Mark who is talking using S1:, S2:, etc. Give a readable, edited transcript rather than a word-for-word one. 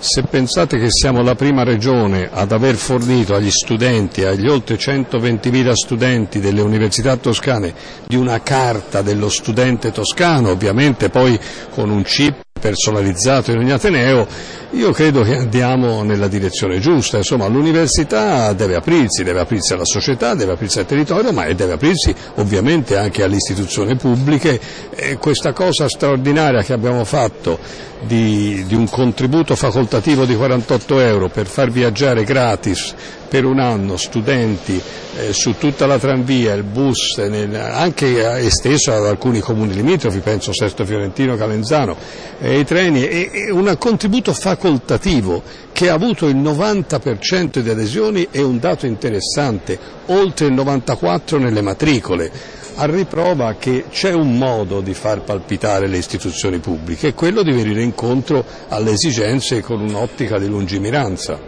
S1: Se pensate che siamo la prima regione ad aver fornito agli studenti, agli oltre 120.000 studenti delle università toscane, di una carta dello studente toscano, ovviamente poi con un chip personalizzato in ogni ateneo, io credo che andiamo nella direzione giusta. Insomma, l'università deve aprirsi alla società, deve aprirsi al territorio, ma deve aprirsi ovviamente anche alle istituzioni pubbliche. E questa cosa straordinaria che abbiamo fatto di un contributo facoltativo di 48 euro per far viaggiare gratis per un anno studenti su tutta la tranvia, il bus, anche esteso ad alcuni comuni limitrofi, penso Sesto Fiorentino, Calenzano, i treni, è un contributo facoltativo che ha avuto il 90% di adesioni e un dato interessante, oltre il 94% nelle matricole, a riprova che c'è un modo di far palpitare le istituzioni pubbliche, e quello di venire incontro alle esigenze con un'ottica di lungimiranza.